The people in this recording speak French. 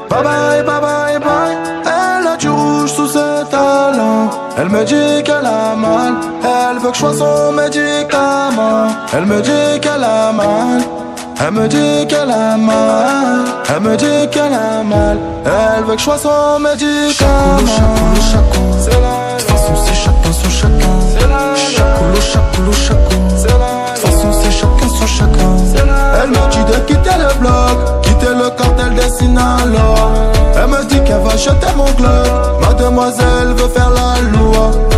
Bye bye, bye bye, bye. Elle a du rouge sous ses talons. Elle me dit qu'elle a mal. Elle veut que je sois son médicament. Elle me dit qu'elle a mal. Elle me dit qu'elle a mal. Elle me dit qu'elle a mal. Elle veut que je sois son médicament. Chaco, de toute façon c'est chacun son chacun. Chaco, de toute façon c'est chacun son chacun. Elle me dit de quitter le bloc, quitter le cartel des Sinaloa. Elle me dit qu'elle va jeter mon club. Mademoiselle veut faire la loi.